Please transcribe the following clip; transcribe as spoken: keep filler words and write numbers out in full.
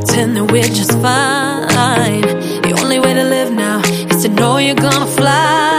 pretend that we're just fine. The only way to live now is to know you're gonna fly.